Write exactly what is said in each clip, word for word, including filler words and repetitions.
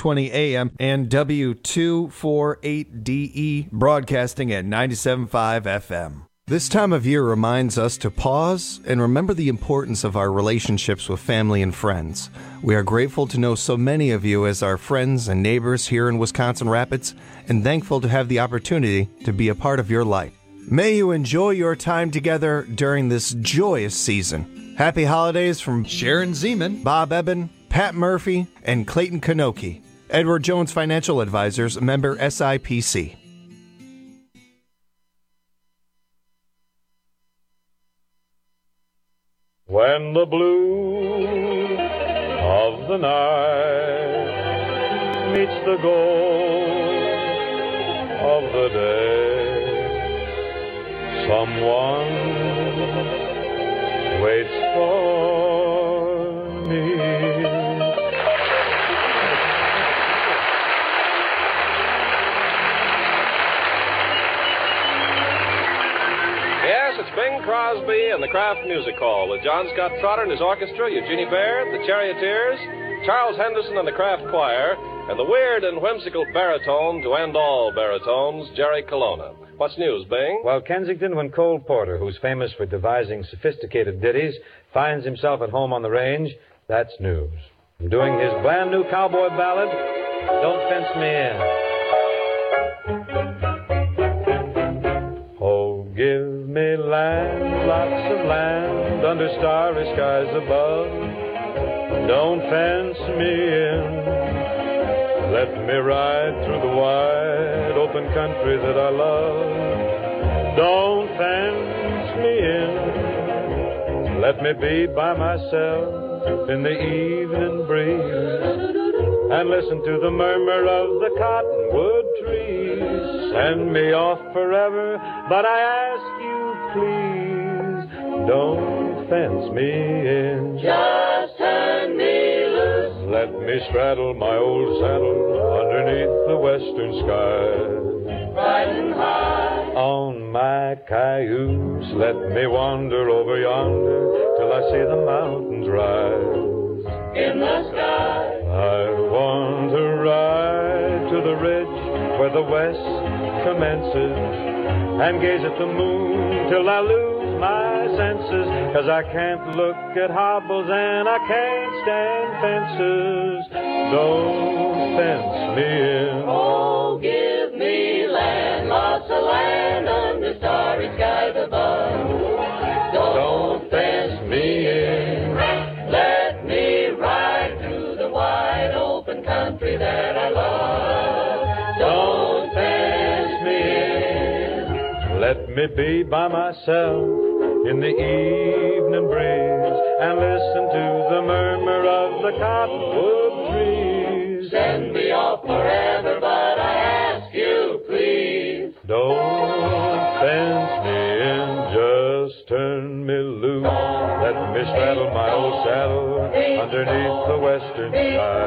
twenty A M, and W two forty-eight D E, broadcasting at ninety-seven point five F M. This time of year reminds us to pause and remember the importance of our relationships with family and friends. We are grateful to know so many of you as our friends and neighbors here in Wisconsin Rapids, and thankful to have the opportunity to be a part of your life. May you enjoy your time together during this joyous season. Happy holidays from Sharon Zeman, Bob Eben, Pat Murphy, and Clayton Kanoki. Edward Jones Financial Advisors, member S I P C. When the blue of the night meets the gold of the day, someone waits for me. Yes, it's Bing Crosby and the Kraft Music Hall with John Scott Trotter and his orchestra, Eugenie Baird, the Charioteers, Charles Henderson and the Kraft Choir, and the weird and whimsical baritone to end all baritones, Jerry Colonna. What's news, Bing? Well, Kensington, when Cole Porter, who's famous for devising sophisticated ditties, finds himself at home on the range, that's news. From doing his brand new cowboy ballad, Don't Fence Me In. Oh, give me land, lots of land, under starry skies above. Don't fence me in. Let me ride through the wide open country that I love. Don't fence me in. Let me be by myself in the evening breeze and listen to the murmur of the cottonwood trees. Send me off forever, but I ask you please, don't fence me in. Just turn me loose. Let me straddle my old saddle underneath the western sky. Riding high on my cayuse, let me wander over yonder till I see the mountains rise in the sky. I want to ride to the ridge where the west commences and gaze at the moon till I lose my senses, 'cause I can't look at hobbles and I can't stand fences. Don't fence me in. Oh, give me land, lots of land under starry skies above. Don't, Don't fence me in. Let me ride through the wide open country that I love. Don't fence me in. Let me be by myself in the evening breeze and listen to the murmur of the cottonwood trees. Send me off forever, but I ask you please, don't fence me in, just turn me loose. Let me straddle my old saddle underneath the western sky.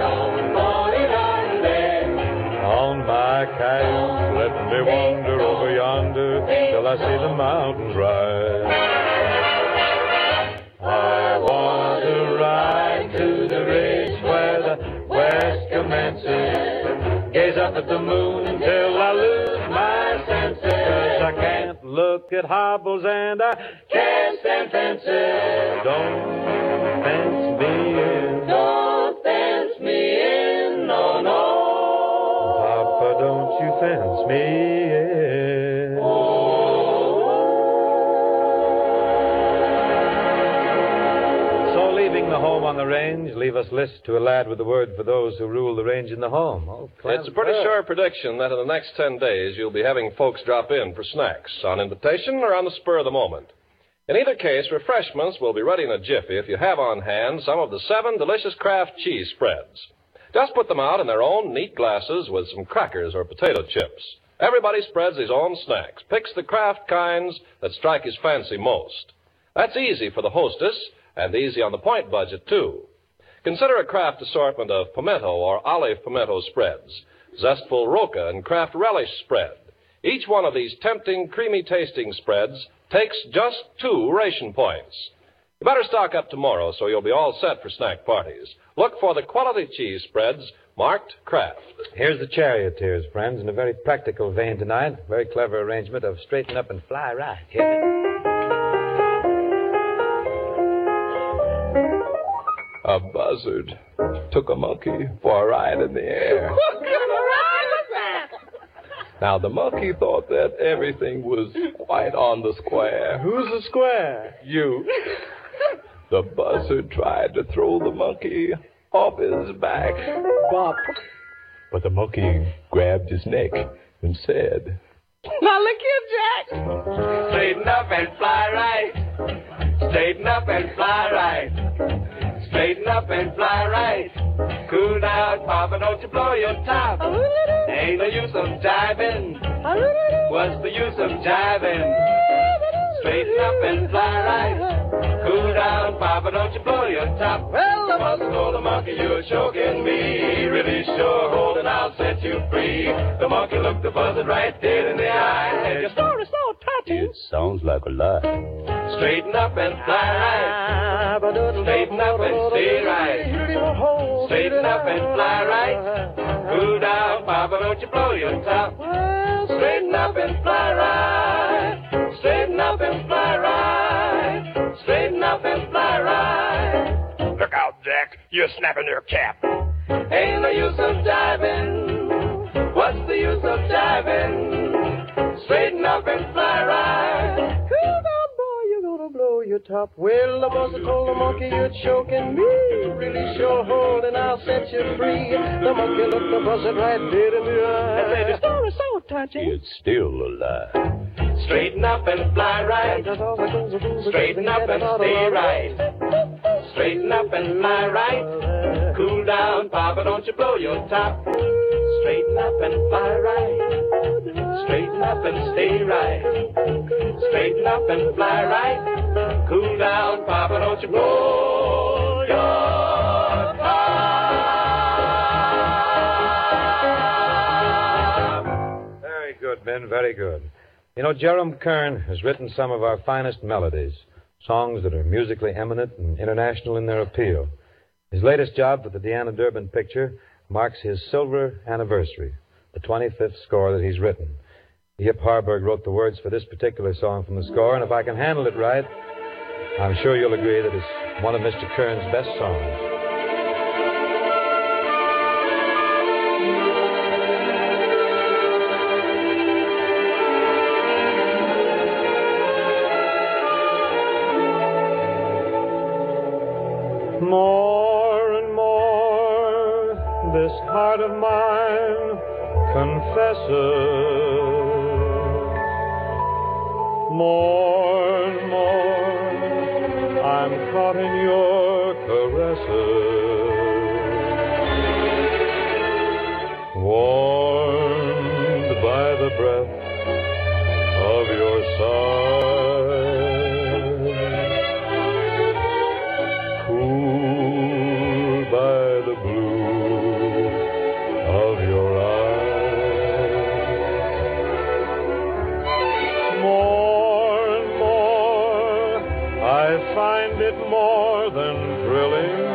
On my cayuse, let me wander over yonder till I see the mountains rise. I want to ride to the ridge where the west commences, gaze up at the moon until I lose my senses, 'cause I can't look at hobbles and I can't stand fences. Don't fence me in. Don't fence me in, no, no. Papa, don't you fence me in. So leaving the home on the range, leave us list to a lad with a word for those who rule the range in the home. Oh, it's a pretty sure prediction that in the next ten days you'll be having folks drop in for snacks, on invitation or on the spur of the moment. In either case, refreshments will be ready in a jiffy if you have on hand some of the seven delicious Kraft cheese spreads. Just put them out in their own neat glasses with some crackers or potato chips. Everybody spreads his own snacks, picks the Kraft kinds that strike his fancy most. That's easy for the hostess and easy on the point budget, too. Consider a Kraft assortment of pimento or olive pimento spreads, zestful roca and Kraft relish spread. Each one of these tempting, creamy-tasting spreads takes just two ration points. You better stock up tomorrow so you'll be all set for snack parties. Look for the quality cheese spreads marked Kraft. Here's the Charioteers, friends, in a very practical vein tonight. Very clever arrangement of straighten up and fly right. Hit it. A buzzard took a monkey for a ride in the air. What kind of ride was that? Now, the monkey thought that everything was quite on the square. Who's the square? You. The buzzard tried to throw the monkey off his back. Bop. But the monkey grabbed his neck and said, Now look here, Jack. straighten up and fly right. Straighten up and fly right. Straighten up and fly right. Cool down, Papa, don't you blow your top. Ain't no use of jiving. What's the use of jiving? Straighten up and fly right. Cool down, Papa, don't you blow your top. Well, the mother told the monkey, you're choking me. Really sure, hold and I'll set you free. The monkey looked the buzzard right dead in the eye and said, your story's so touching. It sounds like a lie. Straighten up and fly right. Straighten up and stay right. Straighten up and fly right. Cool down, Papa, don't you blow your top. Straighten up and fly right. Straighten up and fly right. Straighten up and fly right. Look out, Jack. You're snapping your cap. Ain't no use of diving. What's the use of diving? Straighten up and fly right. Cool down, boy, you're gonna blow your top. Well, the buzzard told the monkey, you're choking me. Really sure hold and I'll set you free. The monkey looked the buzzard right dead in the eye and said, your story's so touching. It's still a lie. Straighten up and fly right. Straighten up and stay right. Straighten up and fly right. Cool down, Papa, don't you blow your top. Straighten up and fly right. Straighten up and stay right. Straighten up and fly right. Cool down, Papa, don't you blow your top. Very good, Ben, very good. You know, Jerome Kern has written some of our finest melodies, songs that are musically eminent and international in their appeal. His latest job for the Deanna Durbin picture marks his silver anniversary, the twenty-fifth score that he's written. Yip Harburg wrote the words for this particular song from the score, and if I can handle it right, I'm sure you'll agree that it's one of Mister Kern's best songs. More and more, this heart of mine confesses. More and more, I'm caught in your caresses. Warmed by the breath of your sigh. Cooled by the blue of your eyes. More and more, I find it more than thrilling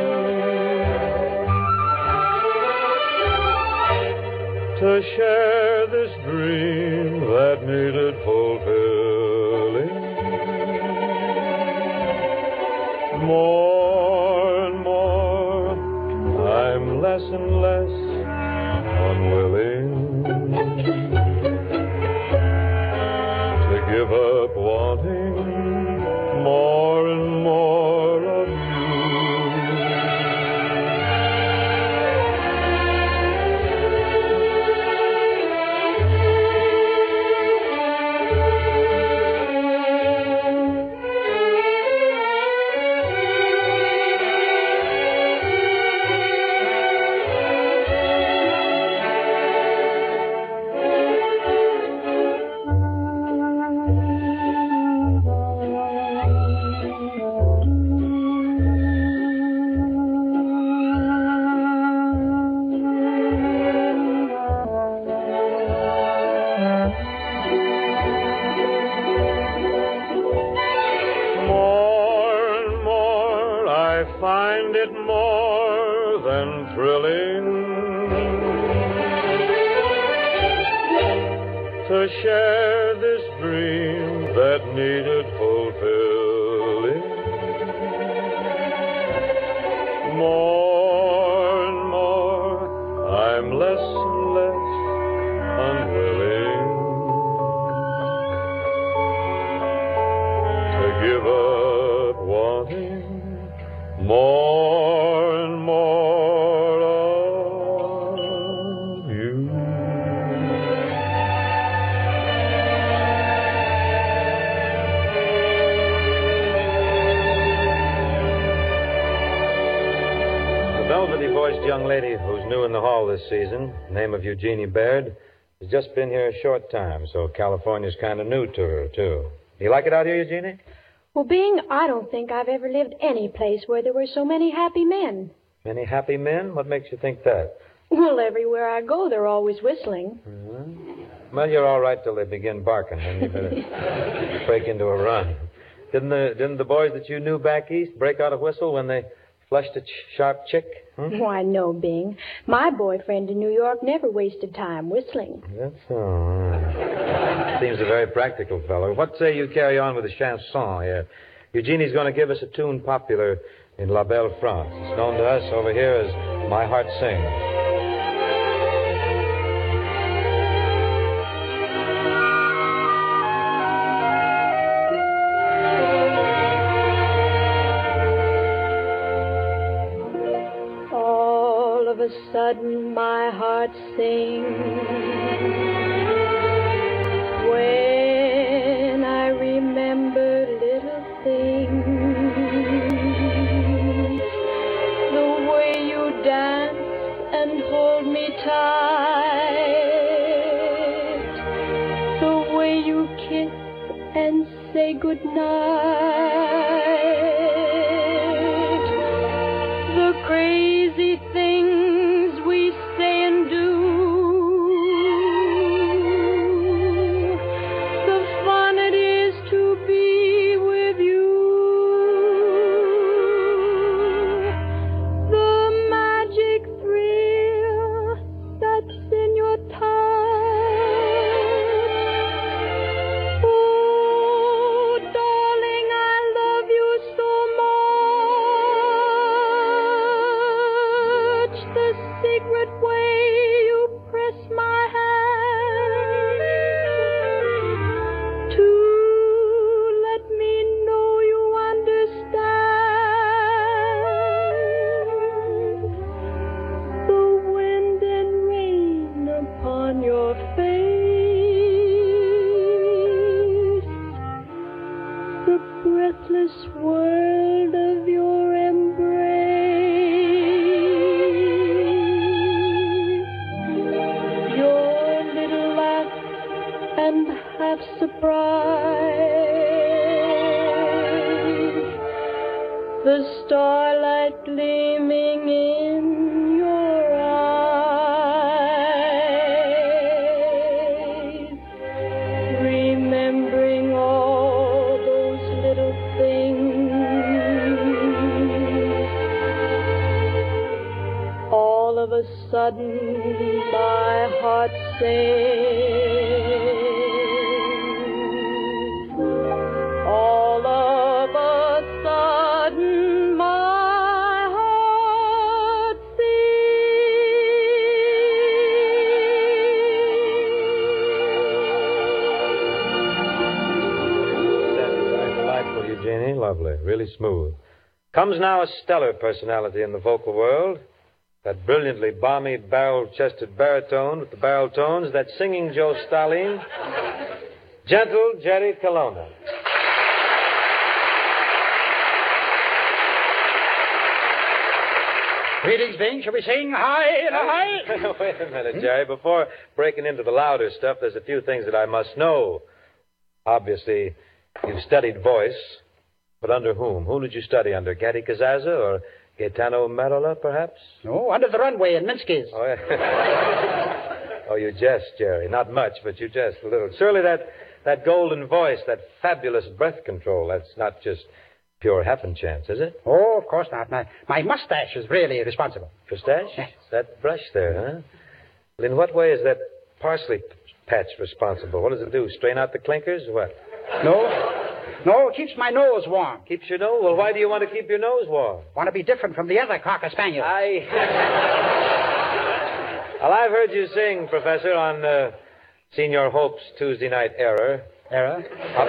to share this dream that needed fulfilling. More and more, I'm less and less unwilling to give up wanting more and more of you. Find it more than thrilling to share this dream that needed fulfilling. More and more, I'm less and less unwilling to give up wanting more and more of you. The velvety-voiced young lady who's new in the hall this season, name of Eugenie Baird, has just been here a short time, so California's kind of new to her, too. You like it out here, Eugenie? Well, Bing, I don't think I've ever lived any place where there were so many happy men. Many happy men? What makes you think that? Well, everywhere I go, they're always whistling. Mm-hmm. Well, you're all right till they begin barking, then you better break into a run. Didn't the, didn't the boys that you knew back east break out a whistle when they flushed a ch- sharp chick? Hmm? Why, no, Bing. My boyfriend in New York never wasted time whistling. That's all. Seems a very practical fellow. What say you carry on with the chanson here? Eugenie's going to give us a tune popular in La Belle France. It's known to us over here as My Heart Sings. All of a sudden, my heart sings when I remember little things. The way you dance and hold me tight. The way you kiss and say goodnight. The crazy things we say and do. The fun it is to be with you. The magic thrill that's in your touch. Oh, darling, I love you so much. The secret way you press my hand to let me know you understand the wind and rain upon your face, the breathless world of your embrace, your little laugh and half surprise, the starlight gleaming in your eyes, remembering all those little things. All of a sudden, my heart sings. All of a sudden, my heart That's delightful, Eugenie. Lovely. Really smooth. Comes now a stellar personality in the vocal world. That brilliantly balmy, barrel-chested baritone with the barrel tones. That singing Joe Stalin. Gentle Jerry Colonna. Greetings, Bing. Shall we sing high and high? Wait a minute, Jerry. Before breaking into the louder stuff, there's a few things that I must know. Obviously, you've studied voice, but under whom? Who did you study under? Gaddy Kazaza or Gaetano Merola, perhaps? No, under the runway in Minsky's. Oh, yeah. Oh, you jest, Jerry. Not much, but you jest a little. Surely that, that golden voice, that fabulous breath control, that's not just pure happen chance, is it? Oh, of course not. My, my mustache is really responsible. Mustache? Yes. That brush there, huh? Well, in what way is that parsley patch responsible? What does it do? Strain out the clinkers or what? No. No, it keeps my nose warm. Keeps your nose? Well, why do you want to keep your nose warm? Want to be different from the other Cocker Spaniels. I... Well, I've heard you sing, Professor, on uh, Senior Hope's Tuesday Night Error. Error?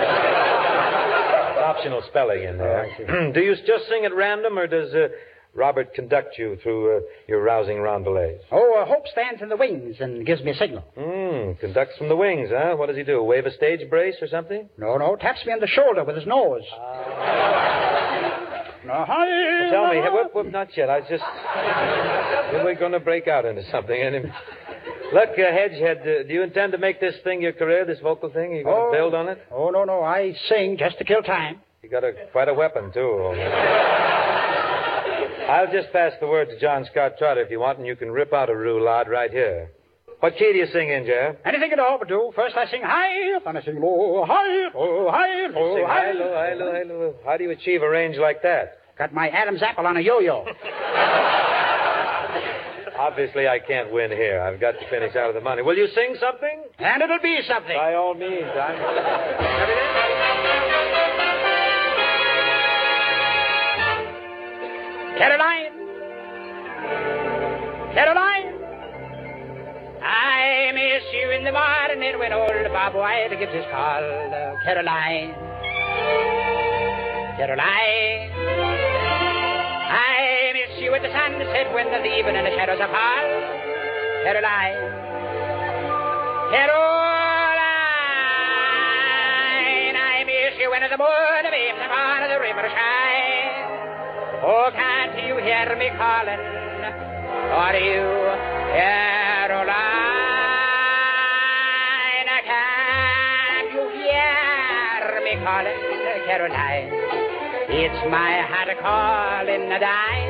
Op- optional spelling in there. Oh, do you just sing at random, or does uh, Robert conduct you through uh, your rousing roundelays? Oh, uh, Hope stands in the wings and gives me a signal. Hmm, conducts from the wings, huh? What does he do? Wave a stage brace or something? No, no, taps me on the shoulder with his nose. Uh... No, well, tell me, whoop, whoop, not yet. I was just... We're going to break out into something. And look, uh, Hedgehead, uh, do you intend to make this thing your career, this vocal thing? Are you going oh, to build on it? Oh, no, no. I sing just to kill time. You got a, quite a weapon, too. I'll just pass the word to John Scott Trotter if you want, and you can rip out a roulade right here. What key do you sing in, Jeff? Anything at all but do. First I sing high, then I sing low, high, low, high, low, sing high, high, low, high, low, high, low. How do you achieve a range like that? Got my Adam's apple on a yo-yo. Obviously, I can't win here. I've got to finish out of the money. Will you sing something? And it'll be something. By all means. I'm... Caroline. Caroline. I miss you in the morning when old Bob White gives his call. Uh, Caroline. Caroline. I miss you at the sunset when the leaving and the shadows are fall. Caroline. Caroline. I miss you when the moon beams upon the river shine. Oh, can't you hear me calling? Are you Caroline? Can't you hear me calling, Caroline? It's my heart calling the dime.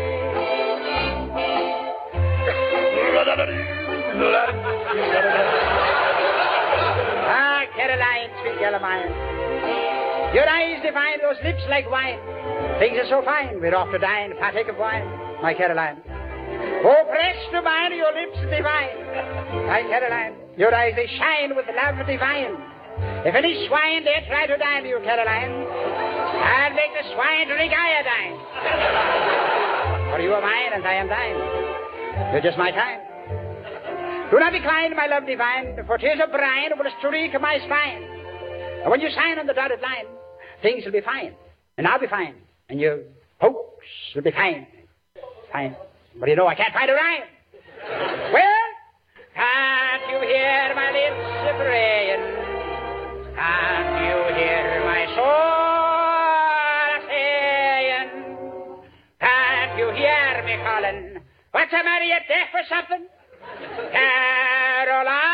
Ah, Caroline, sweet girl of mine. Your eyes divine, those lips like wine. Things are so fine, we're off to dine, partake of wine, my Caroline. Oh, press to mine, your lips divine. My Caroline, your eyes, they shine with love divine. If any swine dare try to dine you, Caroline, I'll make the swine drink iodine. For you are mine and I am thine. You're just my kind. Do not decline, my love divine, for tears of brine will streak my spine. And when you sign on the dotted line, things will be fine. And I'll be fine. And your hopes will be fine. Fine. But you know I can't find a rhyme. Well, can't you hear my lips praying? Can't you hear my soul saying? Can't you hear me calling? What's the matter, you deaf or something? Caroline,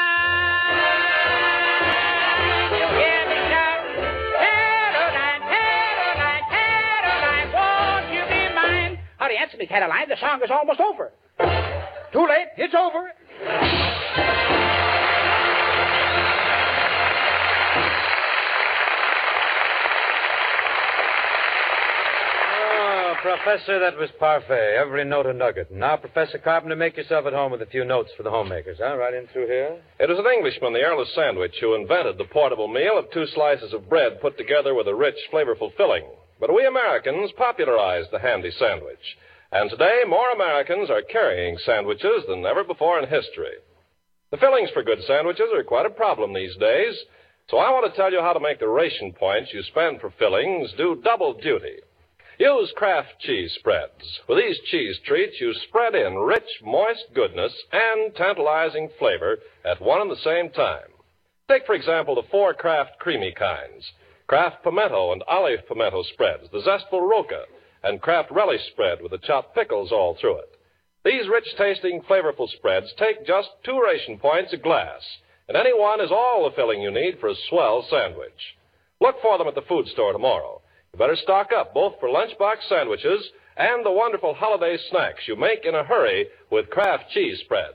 you hear me shout? Caroline, Caroline, Caroline, won't you be mine? Hurry, answer me, Caroline. The song is almost over. Too late. It's over. Professor, that was parfait. Every note a nugget. Now, Professor Carpenter, make yourself at home with a few notes for the homemakers, huh? Right in through here. It was an Englishman, the airless sandwich, who invented the portable meal of two slices of bread put together with a rich, flavorful filling. But we Americans popularized the handy sandwich. And today, more Americans are carrying sandwiches than ever before in history. The fillings for good sandwiches are quite a problem these days. So I want to tell you how to make the ration points you spend for fillings do double duty. Use Kraft cheese spreads. With these cheese treats, you spread in rich, moist goodness and tantalizing flavor at one and the same time. Take, for example, the four Kraft creamy kinds. Kraft pimento and olive pimento spreads, the zestful roca, and Kraft relish spread with the chopped pickles all through it. These rich-tasting, flavorful spreads take just two ration points a glass, and any one is all the filling you need for a swell sandwich. Look for them at the food store tomorrow. You better stock up both for lunchbox sandwiches and the wonderful holiday snacks you make in a hurry with Kraft cheese spreads.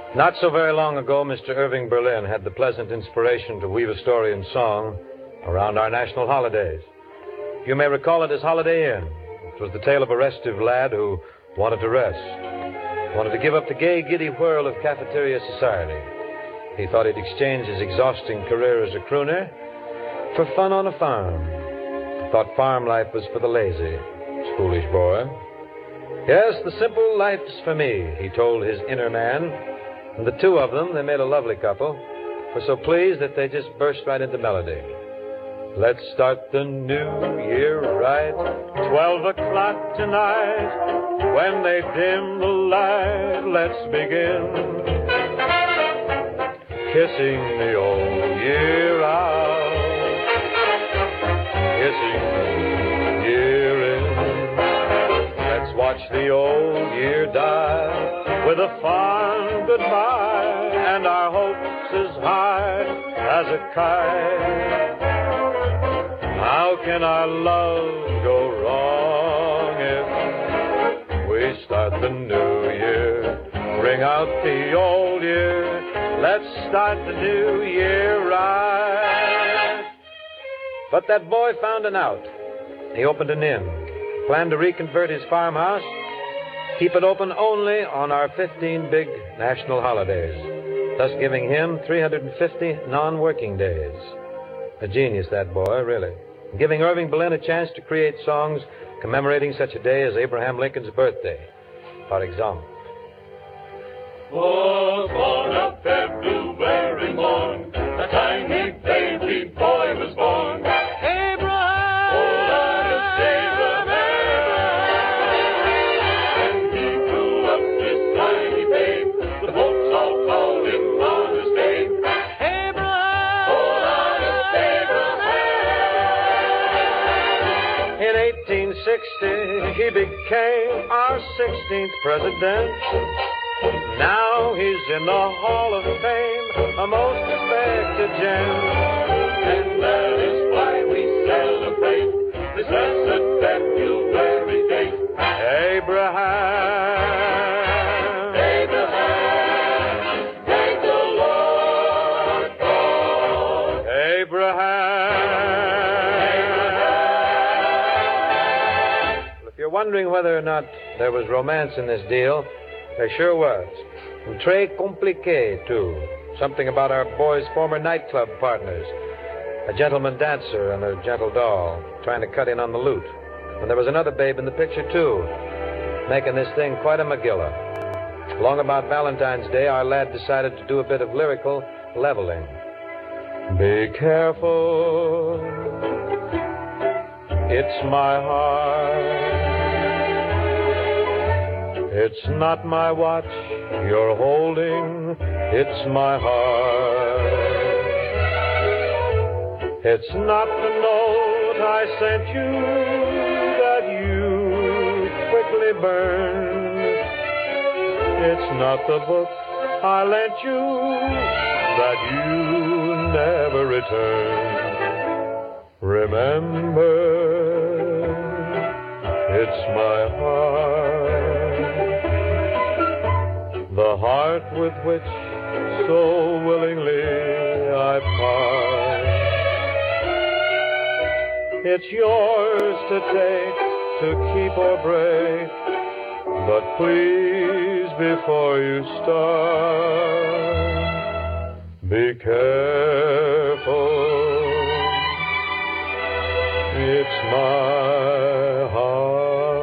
Not so very long ago, Mister Irving Berlin had the pleasant inspiration to weave a story in song around our national holidays. You may recall it as Holiday Inn. It was the tale of a restive lad who wanted to rest, wanted to give up the gay, giddy whirl of cafeteria society. He thought he'd exchange his exhausting career as a crooner for fun on a farm. Thought farm life was for the lazy. Foolish boy. Yes, the simple life's for me, he told his inner man. And the two of them, they made a lovely couple, were so pleased that they just burst right into melody. Let's start the new year right. Twelve o'clock tonight, when they dim the light, let's begin. Kissing the old year out, kissing the year in. Let's watch the old year die with a fond goodbye, and our hopes as high as a kite. How can our love go wrong if we start the new year? Bring out the old year. Let's start the new year right. But that boy found an out. He opened an inn, planned to reconvert his farmhouse, keep it open only on our fifteen big national holidays, thus giving him three hundred fifty non-working days. A genius, that boy, really. Giving Irving Berlin a chance to create songs commemorating such a day as Abraham Lincoln's birthday, par exemple. Was born a February morn, a tiny baby boy was born. Abraham! Oh, that is Abraham! When he grew up, this tiny babe, the folks all called him Honest Abe. Abraham! Oh, that is Abraham! In eighteen sixty, he became our sixteenth president. Now he's in the Hall of Fame, a most respected gem. And that is why we celebrate this blessed February date. Abraham, Abraham, thank the Lord God. Abraham. If you're wondering whether or not there was romance in this deal, there sure was. And très compliqué, too. Something about our boys' former nightclub partners. A gentleman dancer and a gentle doll trying to cut in on the loot. And there was another babe in the picture, too, making this thing quite a Megillah. Long about Valentine's Day, our lad decided to do a bit of lyrical leveling. Be careful, it's my heart. It's not my watch you're holding, it's my heart. It's not the note I sent you that you quickly burned. It's not the book I lent you that you never returned. Remember, it's my heart. The heart with which so willingly I part. It's yours to take, to keep or break. But please, before you start, be careful. It's my heart.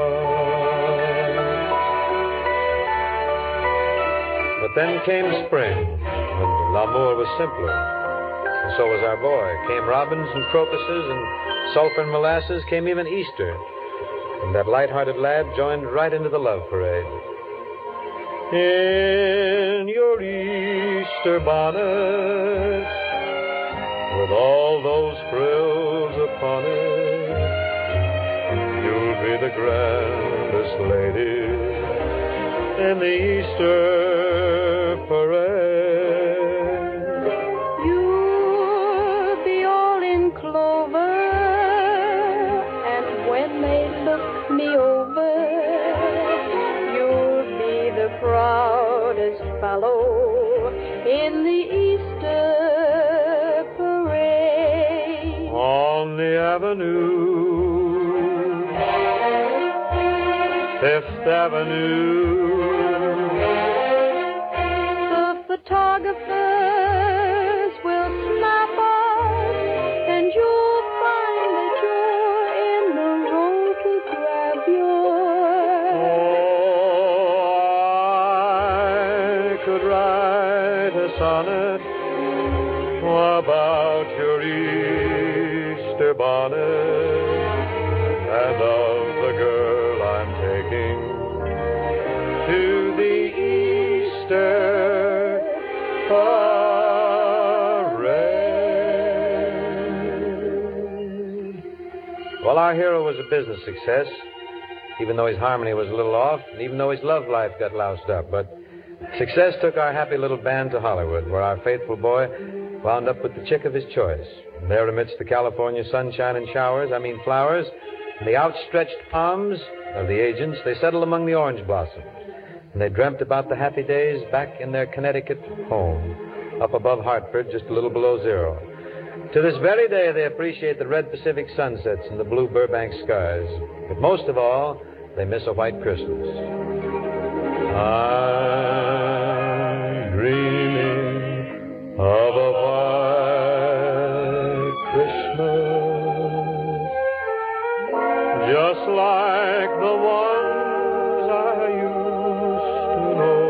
But then came spring, and l'amour was simpler. And so was our boy. Came robins and crocuses and sulfur and molasses, came even Easter. And that light-hearted lad joined right into the love parade. In your Easter bonnet, with all those frills upon it, you'll be the grandest lady in the Easter parade. You'll be all in clover, and when they look me over, you'll be the proudest fellow in the Easter parade. On the avenue, Fifth Avenue, the photographers will snap us, and you'll find that you're in the photogravure. oh, I could write a sonnet about your Easter bonnet and of the girl I'm taking to the Easter parade. Well, our hero was a business success, even though his harmony was a little off, and even though his love life got loused up. But success took our happy little band to Hollywood, where our faithful boy wound up with the chick of his choice. And there amidst the California sunshine and showers, I mean flowers, and the outstretched arms of the agents, they settled among the orange blossoms. And they dreamt about the happy days back in their Connecticut home, up above Hartford, just a little below zero. To this very day, they appreciate the red Pacific sunsets and the blue Burbank skies. But most of all, they miss a white Christmas. I'm dreaming of a white Christmas, just like the ones I used to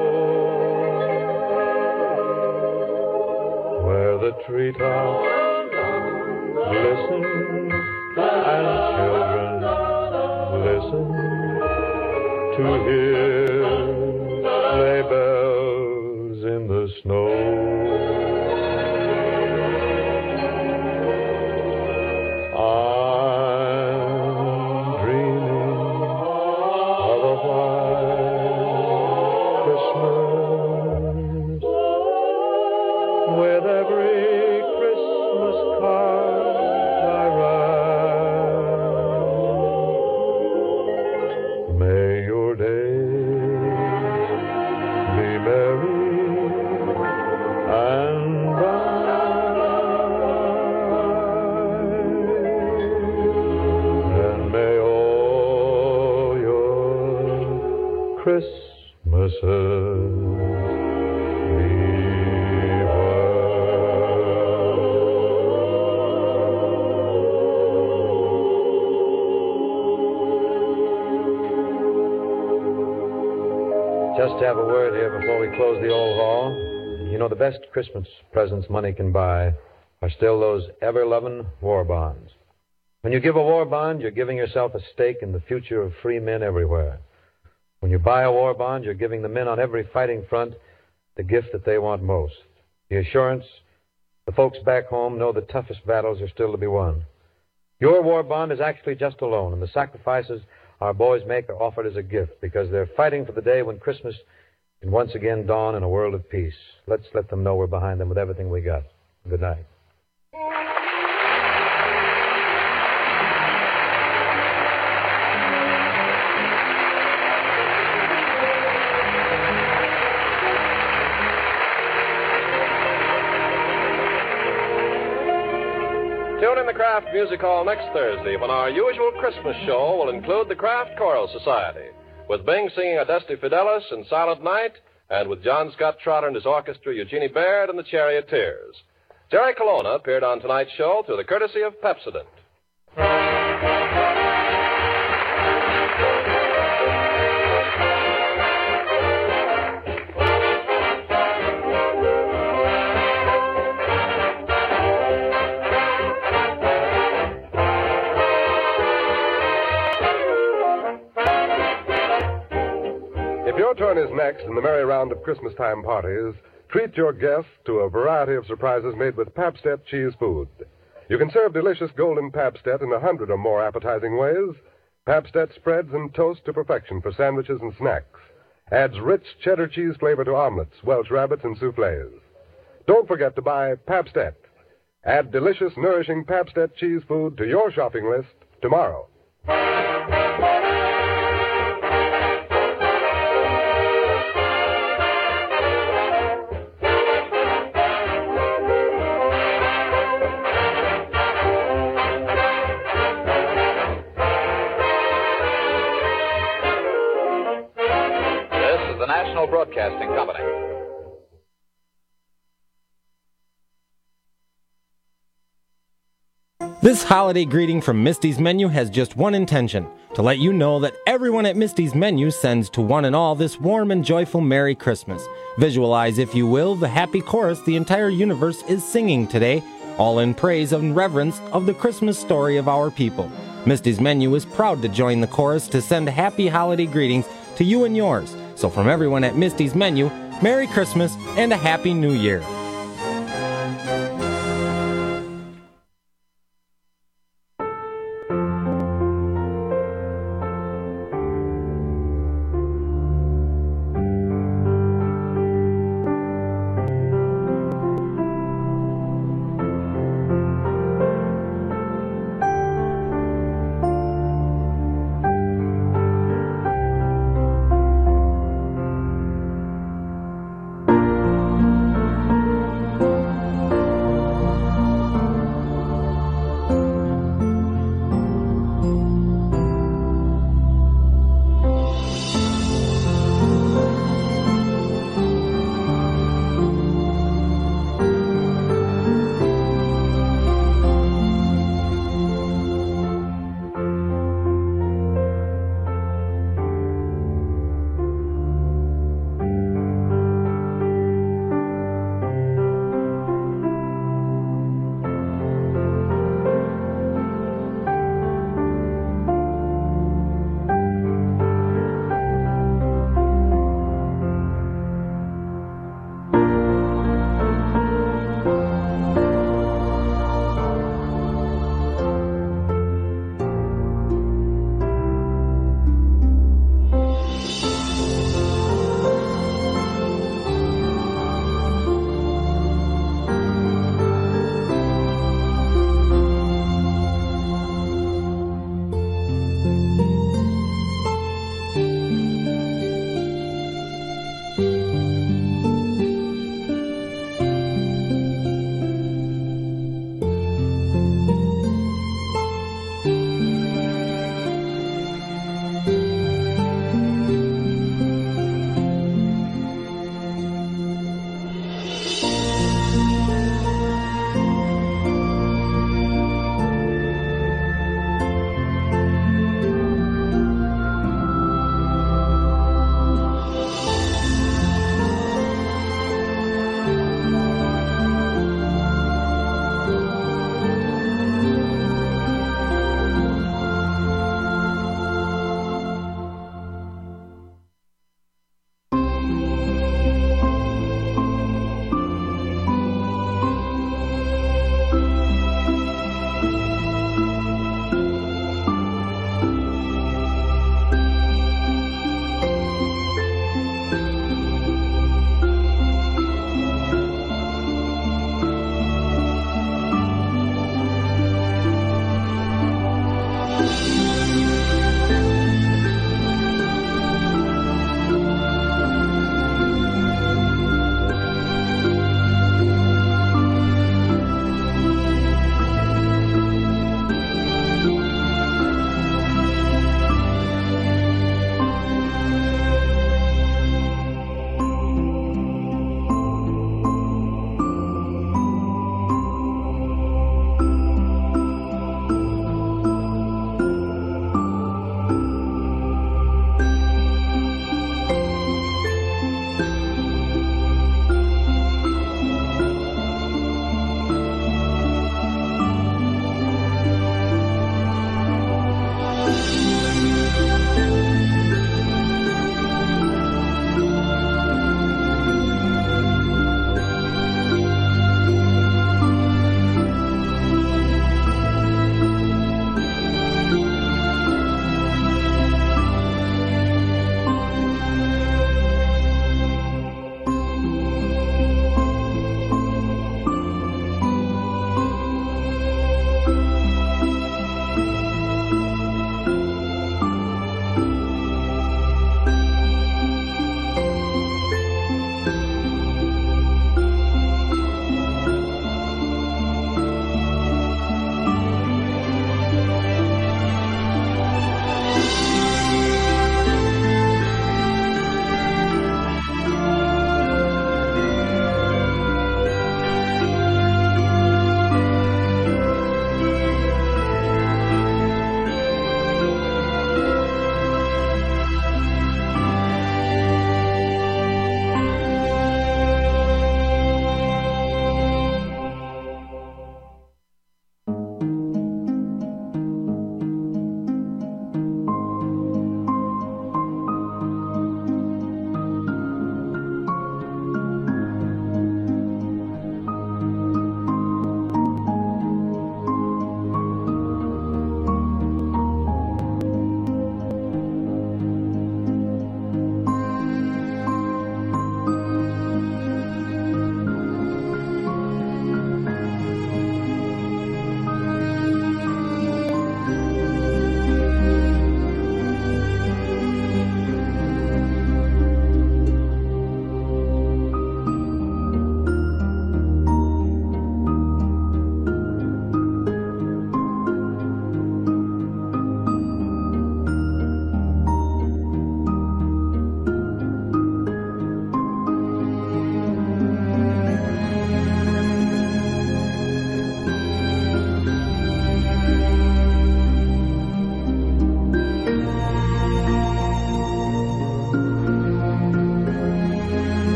know, where the treetops glisten and children listen to hear sleigh bells in the snow. I'm dreaming of a white Christmas, with every Christmas card I write. May your days be merry and bright, and may all your Christmases be Just to have a word here before we close the old hall. You know, the best Christmas presents money can buy are still those ever-loving war bonds. When you give a war bond, you're giving yourself a stake in the future of free men everywhere. When you buy a war bond, you're giving the men on every fighting front the gift that they want most. The assurance the folks back home know the toughest battles are still to be won. Your war bond is actually just a loan, and the sacrifices our boys make are offered as a gift because they're fighting for the day when Christmas can once again dawn in a world of peace. Let's let them know we're behind them with everything we got. Good night. Tune in the Kraft Music Hall next Thursday when our usual Christmas show will include the Kraft Choral Society, with Bing singing Adeste Fidelis and Silent Night, and with John Scott Trotter and his orchestra, Eugenie Baird and the Charioteers. Jerry Colonna appeared on tonight's show through the courtesy of Pepsodent. If your turn is next in the merry round of Christmas-time parties, treat your guests to a variety of surprises made with Pabst-ett cheese food. You can serve delicious golden Pabst-ett in a hundred or more appetizing ways. Pabst-ett spreads and toast to perfection for sandwiches and snacks. Adds rich cheddar cheese flavor to omelets, Welsh rabbits, and soufflés. Don't forget to buy Pabst-ett. Add delicious, nourishing Pabst-ett cheese food to your shopping list tomorrow. This holiday greeting from Misty's Menu has just one intention, to let you know that everyone at Misty's Menu sends to one and all this warm and joyful Merry Christmas. Visualize, if you will, the happy chorus the entire universe is singing today, all in praise and reverence of the Christmas story of our people. Misty's Menu is proud to join the chorus to send happy holiday greetings to you and yours. So from everyone at Misty's Menu, Merry Christmas and a Happy New Year.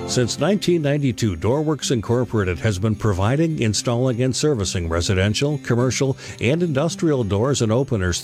Since nineteen ninety-two, Doorworks Incorporated has been providing, installing, and servicing residential, commercial, and industrial doors and openers